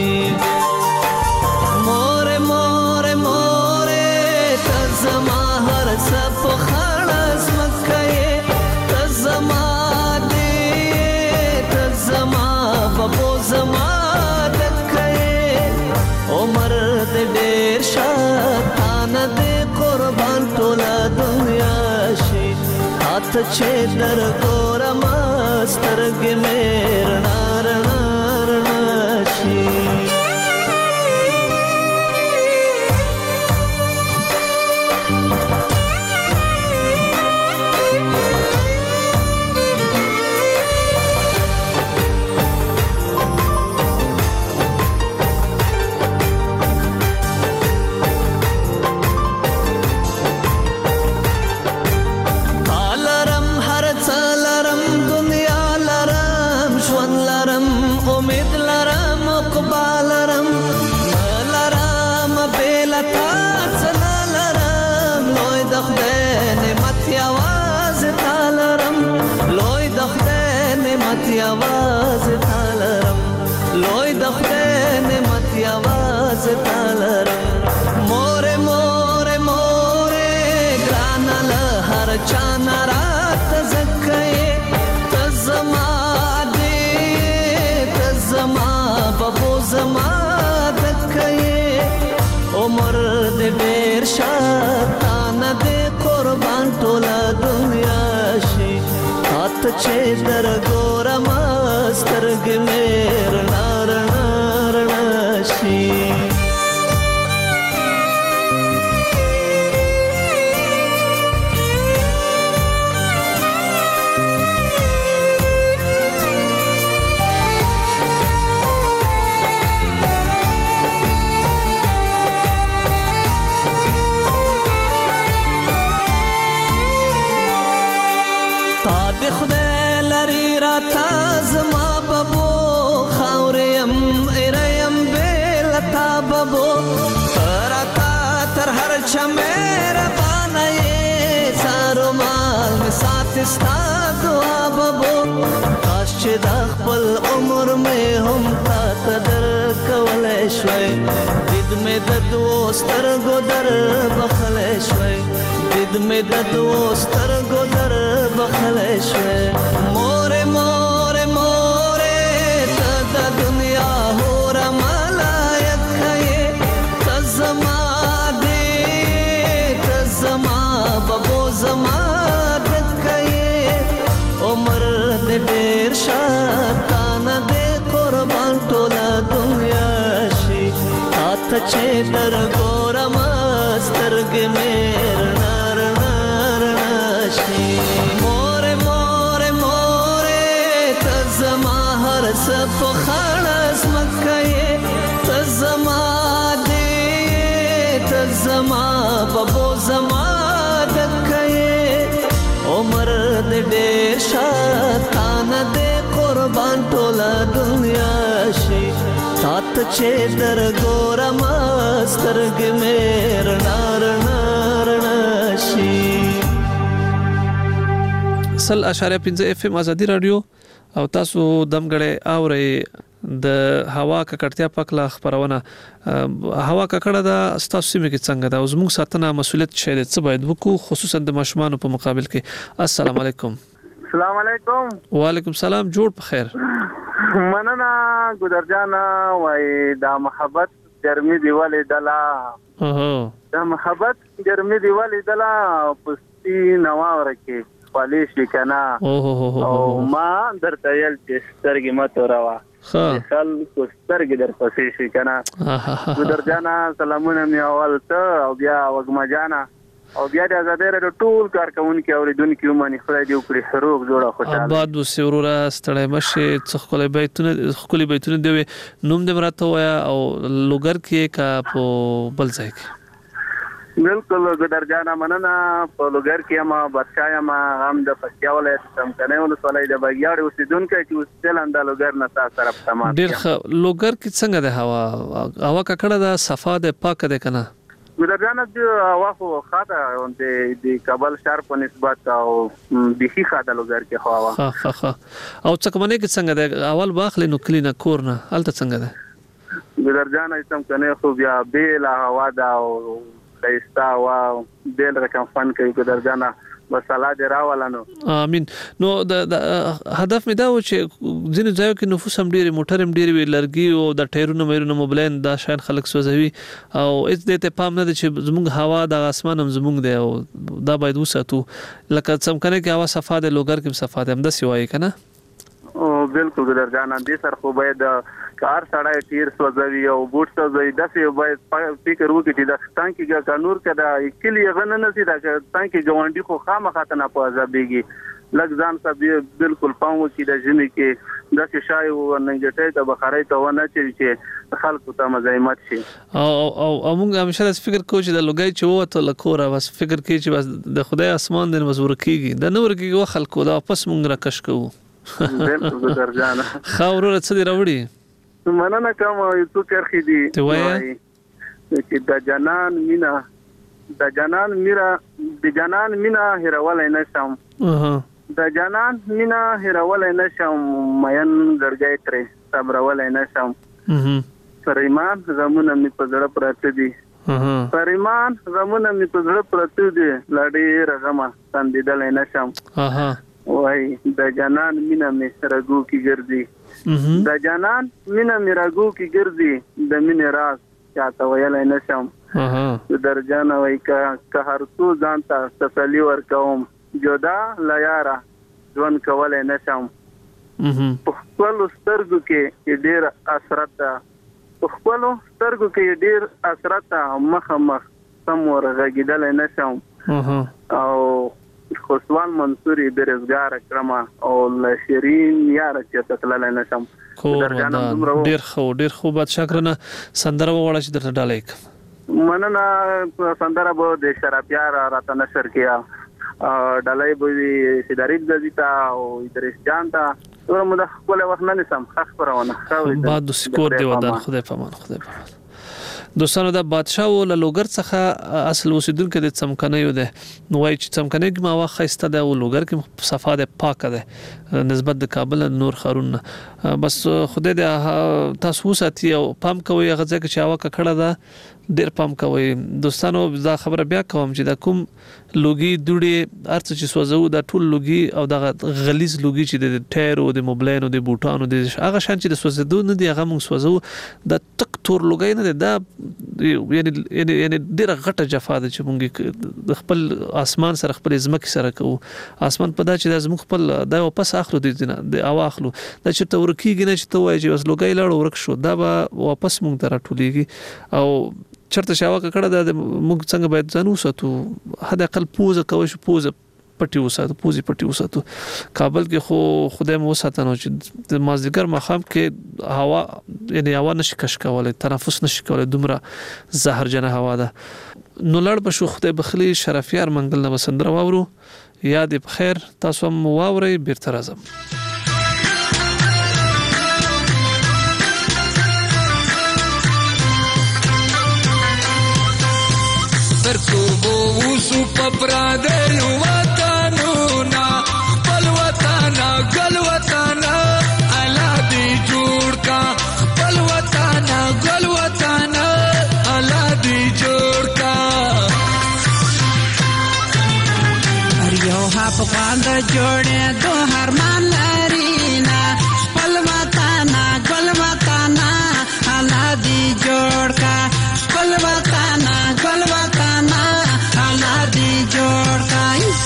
مور مور مور ته زما هر څه په خړس مکه ته زما دې ته زما بابو زما دکه عمر دې ډېر شاتان دې قربان ټول دنیا شي هات چې در ګورم سترګې مې رڼا رڼا رڼا شي आवाज तालरम लोय दखने नमत आवाज तालरम मोरे मोरे मोरे ग्रानल हर चाना रात जक्के तजमा दे तजमा बबो जमा दक्के उमर दे बेर शातान दे कुर्बान टोला दुनिया शी हाथ चे दर गोरम سترګ مې رڼا رڼا رڼا شي تا د خدای لري را تازما بابو ترتا تر هر چمیر بانای سارو مال می سات استا دعا بابو کاش چې د خپل عمر مې هم تا تدر کولای شوي دید مې د دوستر ګدر بخلای شوي دید مې د دوستر ګدر بخلای شوي مور مور مور ته د دنیا هور زما دکه عمر دې ډېر شاتان دې قربان ټوله دنیا شي هات چې در ګورم سترګې مې رڼا رڼا رڼا شي مور مور مور ته زما هر څه په خړس مکه ته زما دې ته زما بابو زما عمر دې ډېر شاتان دې قربان ټوله دنیا شي تات چې در ګورم سترګې مې رڼا رڼا رڼا شي 100.5 FM ازادي رادیو او تاسو دمګړې اوري د هوا ککړتیا په اړه خبرونه هوا ککړه د ستاسو سیمه کې څنګه ده او زموږ ساتنه مسولیت شه څه باید وکړو خصوصا د ماشومان په مقابل کې. السلام علیکم. السلام علیکم. وعلیکم السلام. جوړ په خیر. مننه ګدر جان وای دا محبت ګرمي دی ولې دلا دا محبت ګرمي دی ولې دلا پستی نوا ورکه خالي شي کنه او ما درته یل چې سترګې مت راوا خل کو سترګې در پسې شي کنه ګدر جان سلامونه می اول ته او بیا وګما جانا او بیا د زړه ټول کارکونکو اوریدونکو باندې خدای دې وکړي حروف جوړه خوشاله آباد وسورا ستړی مشه څخه خولي بیتونه دی نوم دې مرته ویا او لوګر کې کا په بل ځای کې بالکل ګدر جانا مننه په لوګر کې ما بادشاہ ما هم د پښتیا ولایت څمکنه ولسوالۍ د بګیاړ اوسیدونکو چې وسیلند لوګر نه تاسو طرف تمام ډیر لوګر کې څنګه ده هوا ککړه ده صفا ده پاک ده کنه ګدر جانا د هوا خو خاطه د کابل شهر په نسبت او بيخي خاطه لوګر کې هوا او څکمنه کې څنګه ده اول باخله نو کلینا کورنه الته څنګه ده ګدر جانا څمکنه خو بیا بیل هوا ده او ایستا واو بیل رقم فن کوي ګدر جانا وساله دی راولانو امين نو د هدف مې دا و چې ځینې ځایو کې نفوس هم ډېری موټر هم ډېری وی لرګي او د ټایرونو مېرونو موبلین دا شاین خلک سوځوي او هیڅ دې ته پام نه دي چې زموږ هوا د اسمان هم زموږ دی او دا باید وساتو لکه څمکنه کې هوا صفا ده لوګر کې صفا ده هم د سیوای کنه او بالکل ګدر جانا دې سر خو باید کار سړی ټیر سوځوي او بوټ سوځوي داسې باید فکر وکړي چې د ټانکي قانون کده کلی غنه نسی دا ټانکي ګوانډي خو خامخا نه پوازابيږي لږ ځان سره بالکل پام وکړي د ژمي کې داسې شای او ننګټي ته بخاري ته ونه چې خلکو ته مزاحمت شي او موږ همیشه فکر کوو چې د لوګي چې وته لکوره بس فکر کوي چې بس د خدای اسمان د مزور کیږي د نور کېږي خلکو دا پس موږ راکش کوو بالکل ګدر جانا خاورو څه دی راوړي مننه کوم یو څو کرخي دي چې د جنان مینا هیرولای نشم د جنان مینا هیرولای نشم مین ګرګای ترې صبرولای نشم پریمان زمونه می په زړه پراته دي پریمان زمونه می په زړه پراته دي لړې رغما تندیدلای نشم وای د جنان مینا می سرګو کی ګرځي د جنان مینا میراګو کی ګرځي د مینې راز چاته ویلای نشم در جان وای که هر څو ځانته تسلی ورکوم جدا لیاره ژوند کولای نشم په خپل سترګو کې ډیر اثرات مخ سم ورغږیدل نشم او خوشوال منصوري برزګار کرما او لشرین یار چې تکلل نشم ډیر خو باد شکرنه سندره وړه چې درته ډالې مننه سندره به د شرافیار راته نشر کیا ډالای به سیداریب غزیتا او ادریس جان تا ورمده خپل وخت نه نسم خبرونه بعد سکور دی ودان خدای پامان دوستانو د بادشاہ ول لوګر څخه اصل اوسیدونکو د څمکنه یو ده نو وای چې څمکنه کې ما واخ خسته ده او لوګر کې صفا ده پاک ده نسبت د کابل نور خارون بس خدای د تاسو ساتي او پام کوي غځه کې چاوه کړه ده ډیر پام کوي دوستانو دا خبره بیا کوم چې د کوم لوګي دوړي ارڅ چې سوځو د ټول لوګي او د غلیظ لوګي چې د ټایر او د موبلین او د بوټانو د هغه شان چې د سوځدو نه دی هغه موږ سوځو د تک تور لوګي نه دا یعنی ډیره غټه جفا ده چې موږ د خپل اسمان سره خپل ځمکې سره کوو اسمان په دا چې د زموږ خپل د واپس اخلو د اواخلو د چې تورکیږي نه چې توای چې بس لوګي لاړ ورک شو دا به واپس موږ ته راټولېږي او چرته شاوه کړه د موږ څنګه باید ځانو ساتو هدا اقل پوزه کوي شو پوزه پټي وساتو کابل کې خو خدای مو ساتنو چې د مازدیګر مخام کې هوا یعنی هوا نشي کش کولای تنفس نشي کولای دومره زهرجنه هوا ده نو لړ بشو خدای بخلی شرافیار منګل نه بسندره واورو یاد بخیر تاسو هم واوري بیرته راځم ترکوبو وسو پپرادیو وطنونا خپل وطن ګل وطن الا دی جوړ کا د جوړې دو هرمان لرينا خپل وطن ګل وطن الله دې جوړ کا خپل وطن ګل وطن الله دې جوړ کا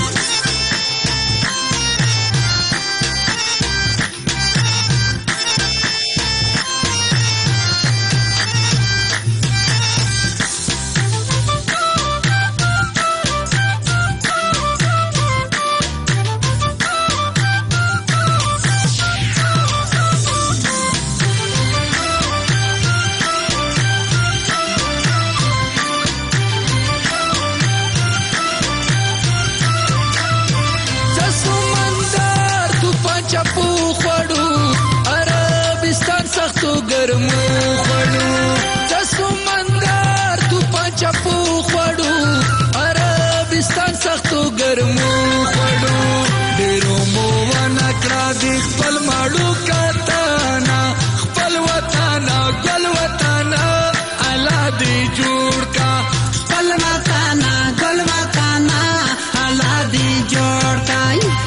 ګرمو خړو د سمندر تو پچپو خړو عربستان سختو ګرمو خړو ډیرو مو ونکړه د خپل ماړو کتانا خپل وطن ګل وطن الله دې جوړ کا خپل وطن ګل وطن الله دې جوړ کا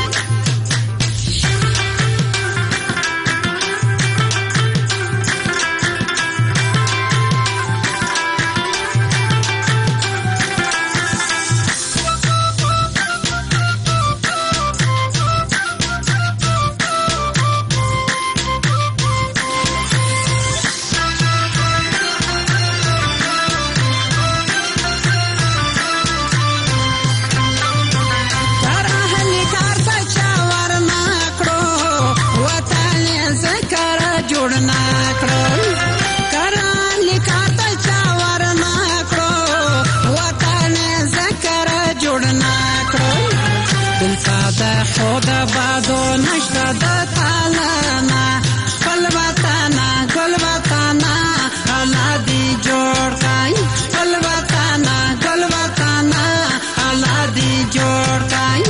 خدا بادو نشته د تعالی خپل وطن ګل وطن الله دې جوړ کای خپل وطن ګل وطن الله دې جوړ کای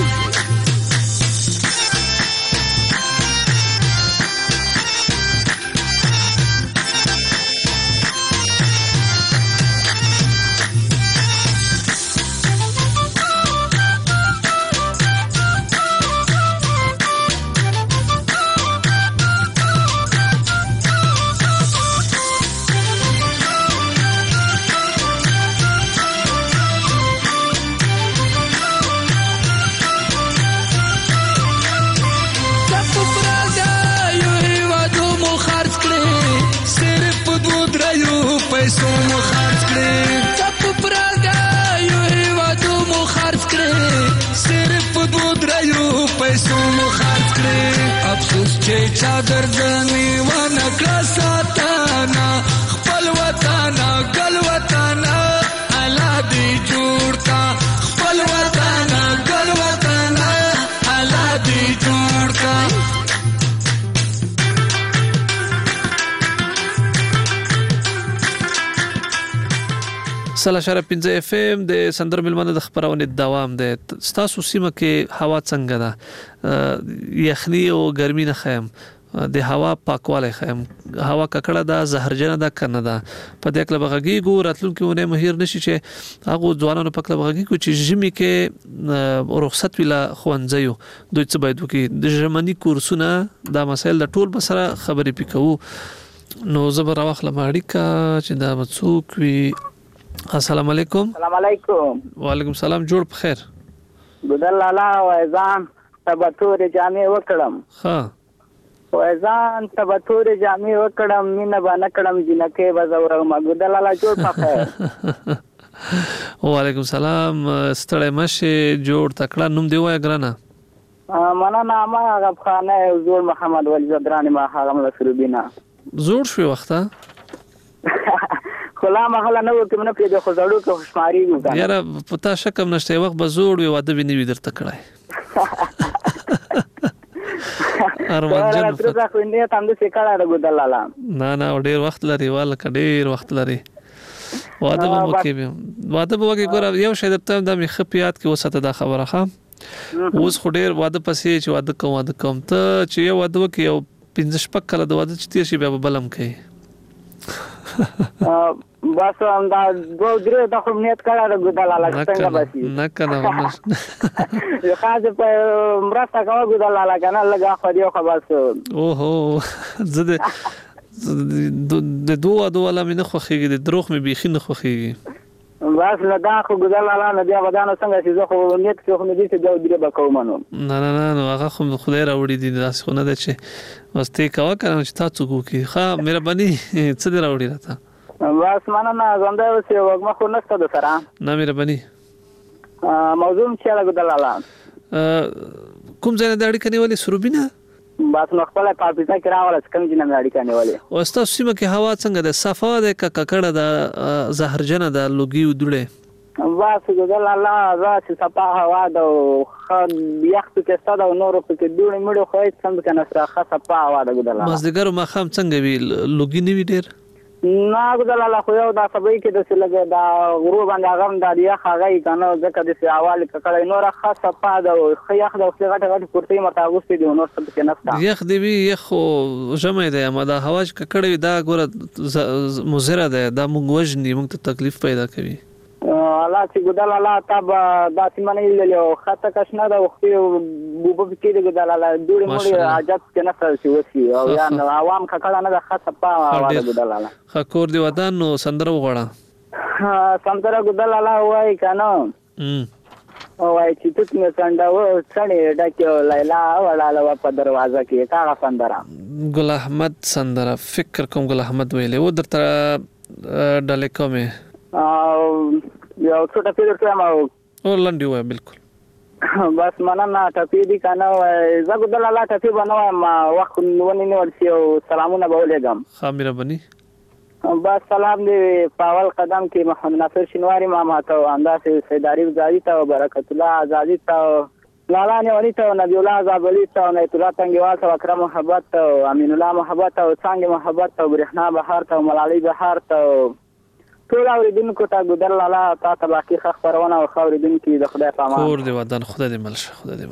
پیسو مو خرج کړې چپ پرګا یو هیوادو مو خرج کړې صرف دو درایو پیسو مو خرج کړې افسوس چې چا ګرځنی ونه کړه ساتانا خپل وطن ګل وطن الله دې جوړ کا خپل وطن ګل وطن الله دې جوړ کا سلا شرف 15 اف ام د سندر ملمنه د خبرونه دوام ده ستاسو سیمه کې هوا څنګه ده یخنی او ګرمي نه خیم د هوا پاکواله خیم هوا ککړه ده زهرجنه ده کنه ده په دې کله بغږی ګو راتلونکو نه مهیر نشي چې هغه ځوانانو په کله بغږی کو چې جمی کې رخصت ویلا خوانځيو دوی څه باید وکي د ژمنی کورسونه دا مسایل د ټول مسره خبرې پکو نو زبر واخله ماړیکا چې دا مڅوک وی السلام علیکم. السلام علیکم. وعلیکم السلام. جوړ په خیر. ګدل لالا وایزان تبتور جامع وکړم. ها. وایزان تبتور جامع وکړم مینه باندې کړم جنکه بزورم ګدل لالا جوړ په خیر. وعلیکم السلام. ستړی مشه جوړ تکړه نوم دی وای ګرانه. مانا نامه غفخانه زور محمد ولی زدرانی ما حرم لسروبینا. زور شوی وخته؟ خلا محله نو کې منه پیدا خو زړو کې خوشماري وګا یاره پتا شکم نشته وخت به زوړ وي واده ویني وي درته کړای ارمانجن تر خو نه تم دې کړه راغودل لاله نه ډیر وخت لري واله ډیر وخت لري واده به وکي ګور یو شی درته د مخفیات کې وسته دا خبره ښه اوس خو ډیر واده پسې چې واده کوم ته چې یو واده وکي او 15 کله د واده چې تیر شي بیا بلم کوي بس هم دا 2-3 ته خو نیت کړه ګدلاله څنګه بسي نه کنه یو خاص په مرسته کوي ګدلاله کنه لګا خو دی خو بس اوهو زده د دوه لا مې نه خوخيږي د دروغ مې بيخي نه خوخيږي بس لدا خو ګدلاله نه بیا ودانو څنګه چې زه خو نیت کې خو مې دي چې 2-3 بکاو منو نه هغه خو خدای راوړي دي داس خو نه ده چې واستې کاوه کنه چې تاسو کوکی ښه مهرباني څه دی راوړي راته بس مننه زنده اوسې وګما خو نشته د سره نه مهرباني موضوع چې ګدلاله کوم ځای نه د اړیکې نیولې سروبینه بس نو خپل پاپیتا کې راول څنګه جن نه اړیکې نیولې او تاسو سیمه کې هوا څنګه ده صفا ده ککړه ده زهرجنه ده لوګي ودړې بس ګدلاله راځي صفا هوا ده خو یخت کې ستاده نور په کې دوړې مړو خو هیڅ څنګه کنه سره صفا هوا ده ګدلاله مازدګر ما خام څنګه وی لوګي نیوی ډیر نه ګدلاله خو یو دا سبې کې د سلګه دا غرو باندې غم د یا خغې کنه ځکه د سیاوال ککړې نور خاصه پاده خو یخ د غټه کورتي متاغوستي دی نور څه کې نفتا یخ دی وی یخ جمع دی اما دا هواج ککړې دا ګوره مزره ده دا موږ وژنې موږ ته تکلیف پیدا کوي الله چې ګدلاله تاب دا سیمه له خاطه کښنه دا وختي بوبو کې د ګدلاله دوړې مړي عجب کې نه څه وسی او یا عوام ککړه نه د خاصه پا ګدلاله خکور دی ودان نو سندره وغړه سندره ګدلاله وای کنه وای چې توت مې څنډه و څنډه ډکه لیلا ولاله په دروازه کې کاغه سندره ګل احمد سندره فکر کوم ګل احمد ویلې و درته ډلې کومه یو څه ټپی درته ما او لنډي وای بالکل بس مننه ټپی دي کنه زه ګدلاله ټپی بنوم ما وخت ونی ورسي او سلامونه بولېګم خامره بني بس سلام دی پاول قدم کې محمد ناصر شینواری ماما ته انداز سیداری زادی ته برکت الله آزادی ته لالا نیولی ته نبی الله زابلی ته نیت الله تنگیوال ته اکرم محبت ته امین الله محبت ته څنګه محبت ته برهنا بهار ته ملالي بهار ته ټول اوریدونکو ته ګدلاله تاسو باقي خبرونه او اوریدونکو د خدای په امان کور دی ودان خدای دې ملشه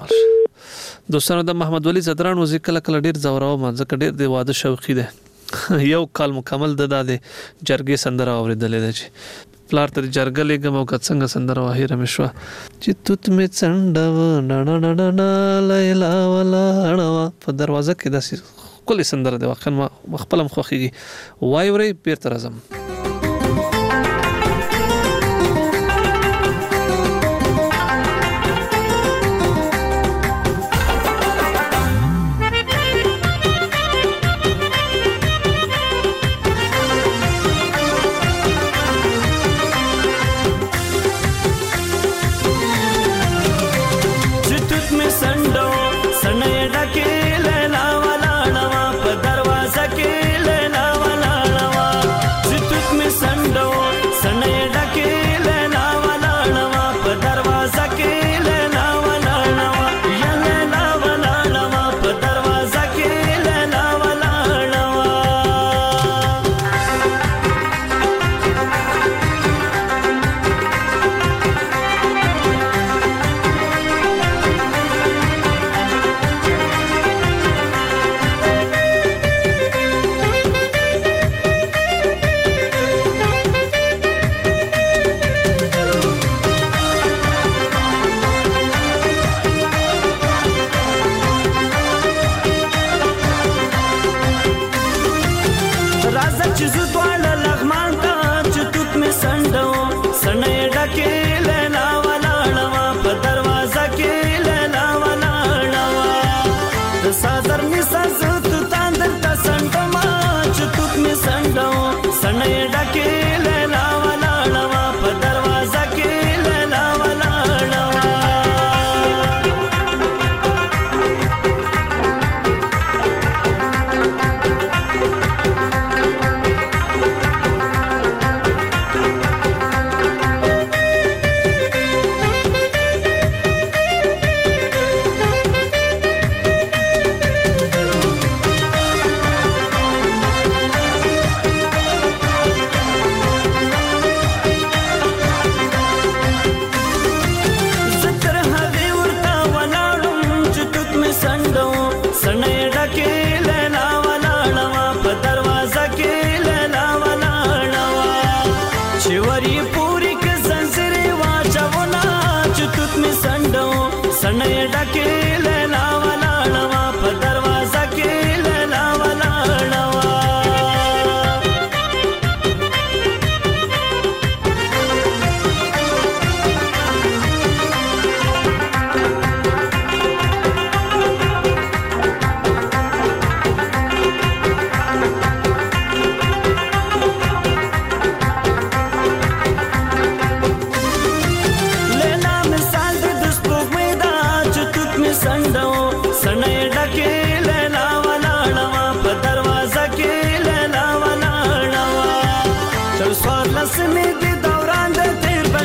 دوستانو د محمد ولی زدران وزي کله ډیر زوراو ما ځکه ډیر دی واده شوقي ده یو کال مکمل د جرګې سندره اوریدلې ده چې پلار تر جرګه لګم او څنګه سندره وهیره مشوا چې توت می څنډه نا لیلا ولا اړوا په دروازه کې داسې کله سندره ده واخن ما خپلم خوخيږي وای ورې پیر تر اعظم دروازه کې لیلا ولاړه وا چې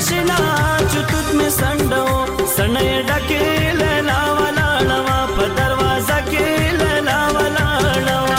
ناشنا چتوت می سندو سنې ډکه لیلا ولا نوا په دروازه کې لیلا ولا نوا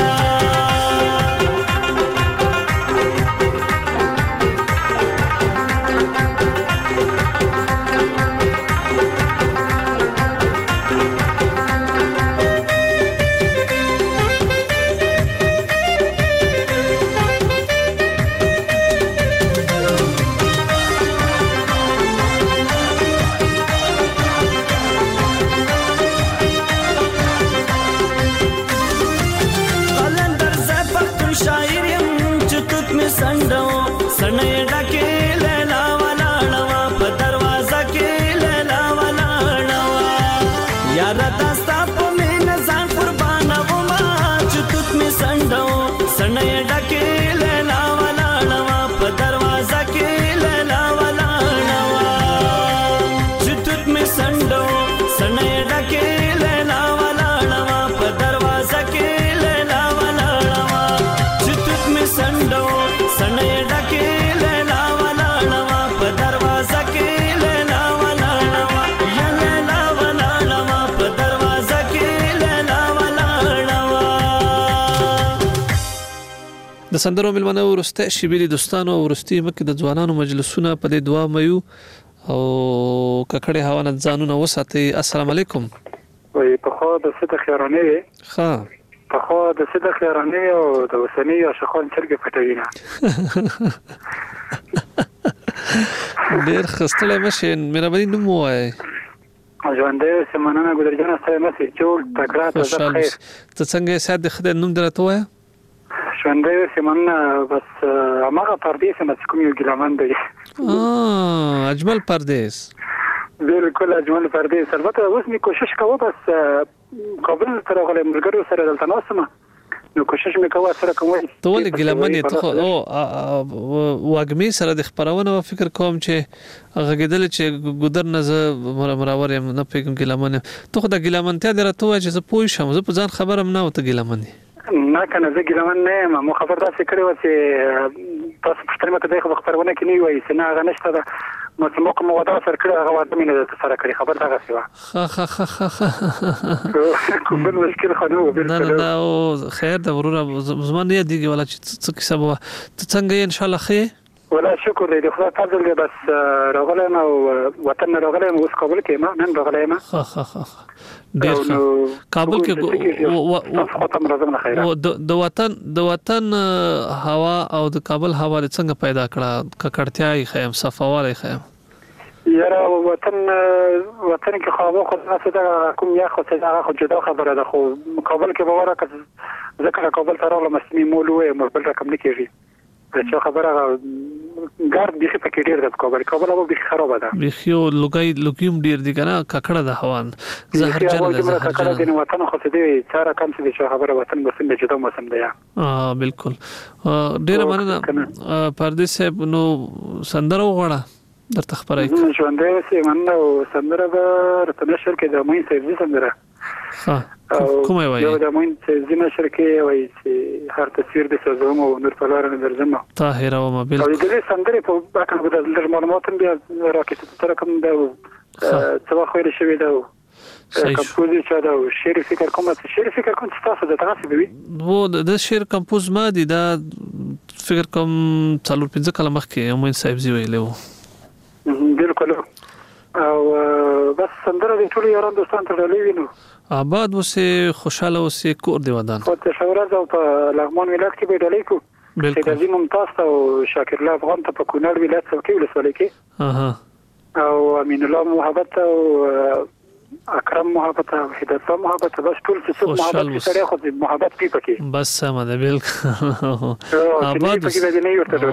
د سندرو ملمنه ورسته شبيلي دوستانو ورستي مکه د ځوانانو مجلسونه په دې دوا مېو او ککړې هوا نه ځانونه وساتي. السلام علیکم. وي په خو د ست خیرانه ها په خو د ست خیرانه او د وسنی او شخون چرګ پټوینه ډېر خستله مشین مهرباني نو وای ژوندې سمانه ګذرجنه سره مې جوړ تکرار ته خیر. ته څنګه ساده خدای نوم درته وای ژوندې سمانه بس هغه پردیس مې کوم یو ګلمن دی اجمل پردیس بالکل اجمل پردیس. البته اوس می کوشش کوم بس قابل تر غلې مرګرو سره دلته نوسم نو کوشش می کوم سره کوم ته ولې ګلمن ته خو واګمی سره د خبرونه فکر کوم چې غږیدل چې ګودر نه مراور نه پیګم ګلمن ته خو د ګلمن ته درته وای چې زه پوه شم زه په ځان خبرم نه وته ګلمن نه کنه زه ګلمن نه ما خبر تاسو کړی و چې تاسو پښتنه ته د خبرونه کې نه وای چې نه غنښت ده نو چې موږ مو ودا سره کړی هغه واده مینه د سره کړی خبر دا غسیوا کوم مشکل خنو نه او خیر د ورور زما نه دیږي ولا چې څه کیسه بوا ته څنګه ان شاء الله خیر ولا شکر دی خدای فضل دی بس راغلم او وطن راغلم اوس کابل کې ما نن راغلم ډیر کابل کې د وطن هوا او د کابل هوا څنګه پیدا کړه ککړتیاي خیم صفواله خیم یاره وطن کې خو څه دا کوم یا خو څه دا خو جدا خبره ده خو کابل کې باور کړ ځکه کابل تر له مسمی مولوي مبل رقم نه کیږي چې خبره ګارد به په کې ډیر د کابل هوا به خراب ده بخیو لوګیم ډیر دي کنه ککړه ده هوان زهر جن ده ککړه دي وطن خو دې چاره کم څه چې خبره وطن بس نه جدا موسم ده بالکل ډیر مننه پردیس صاحب نو سندره وغواړه درته خبرای ژوندې سي مننه او سندره به رتنشر کې د مين سيزي سندره کومه وایي یو د مين سيزي نشر کې وایي چې هر تصویر د سوزوم او نور په لار نه درځم طاهر او مبل او دې سندره په باکه د معلومات بیا راکې تر کوم دا څه خو شوی دا کمپوزي چا دا شعر فکر کوم تاسو د تاسو به وو د شعر کمپوز ما دي دا فکر کوم څلور پنځه کلمه کې مين صاحب زی ویلو بالکل او بس سندره د ټولو یاران دوستان ته لوي آباد وسه خوشاله وسه کور دی ودان او تشورز او په لغمان ولایت کې به ډلې کو چې د ممتاز او شاکر الله افغان ته په کونړ ولایت کې ولسوالۍ کې او امین الله محبت او اکرم محبت او هدایت الله محبت بس ټول څه محبت سره خو محبت کې پکې بس سم ده بالکل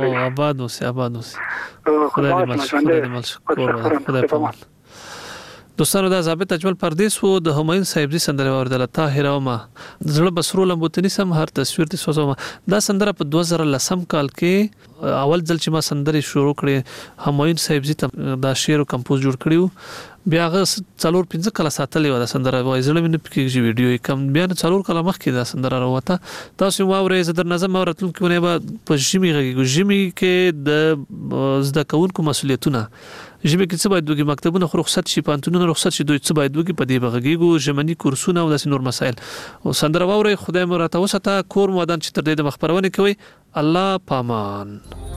آباد وسه خدای دې مل خدای پامان دوستانو دا ضابط اجمل پردیس وو د همایون صاحبزي سندره اوریدله طاهره او ما زړه بسرو لمبوتنی سم هر تصویر دي سوزوم دا سندره په 2010 کال کې اول ځل چې ما سندره شروع کړې همایون صاحبزي ته دا شعر او کمپوز جوړ کړیو بیا غ 4-5 کال ساتلې و دا سندره وای زړه مې پکې ویډیو کم بیا 4 کال مخکې دا سندره راوته تاسو ما ورې زدر نظم اورتل کې نه په ژمي غږی ژمي کې د زده کوونکو مسولیتونه ژمي کې څه باید دوی مکتبونه خو رخصت شي پانتونونه رخصت شي دوی څه باید دوی په دې بغږیږو ژمنی کورسونه او داسې نور مسائل او سندره ووري خدای مو راته وسته کور مودان چې تر دې د مخبرونه کوي الله پامان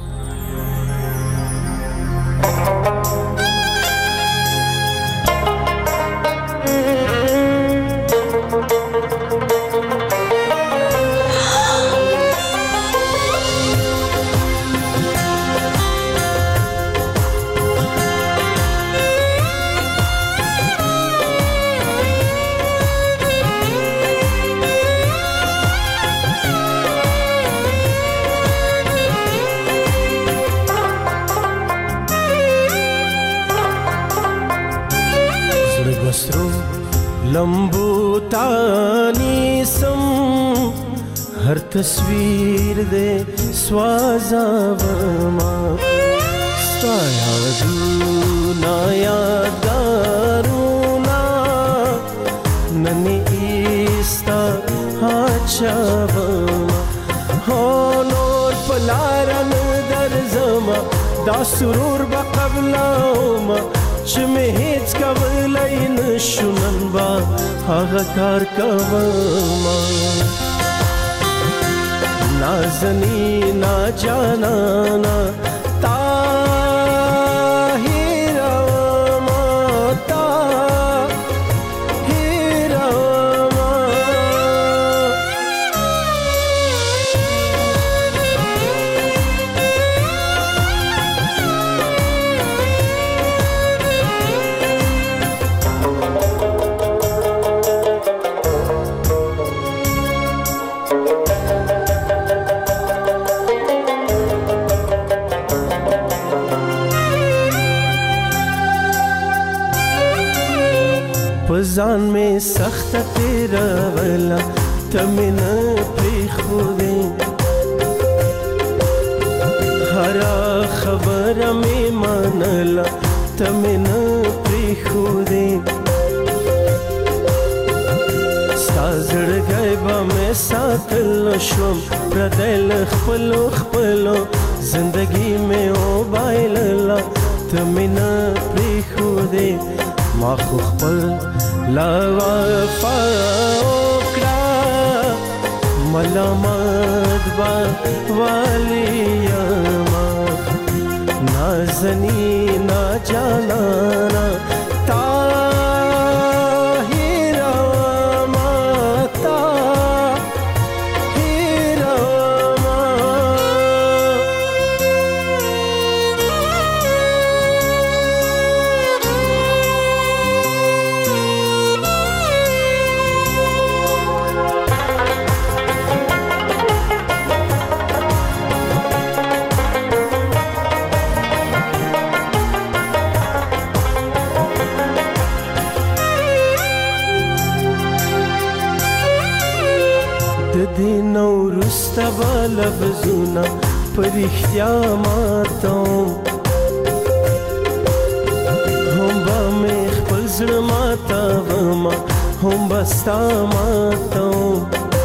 लंबू तानी सम हर तस्वीर दे स्वाजावमा सायादूना यादारूना ननी ईस्ता हाचावमा होनोर पलारन दरजमा دا سرور بقبلاوما چې مې هیڅ کولی نشو نن به هغه کار کومه نازنینا جانانا تا هیروما تا هیروما पजान में सख्त तेरा वाला तमिन प्रीखुदे हरा खबर में मानला तमिन प्रीखुदे साजड़ गए बा में साकल शम प्रदल खपलो खपलो जिंदगी में ओ बाइलला तमिन प्रीखुदे ما خو خپل لا وفا وکړه ملامت با والیا نازنی نا جانانا لفظونه پرختیا ماتم هم با می خپل زړه ماتم هم بستا ماتم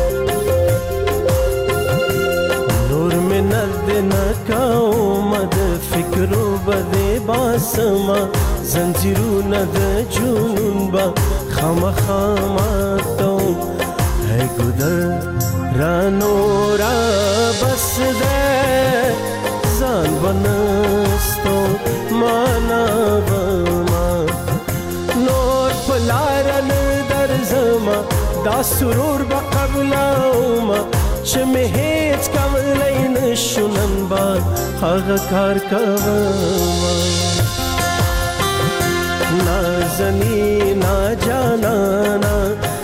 نور می نرد نکاوم د فکرو بده باسما زنجیرونه د جنون با خامخا ماتم ہے ګدر رانو را بس دے زان ونستو مانا بما نور پلارن در زما دا سرور بقبلاوما چه می هیچ کولی نشو نن با هغه کار کوما نازنی نا جانانا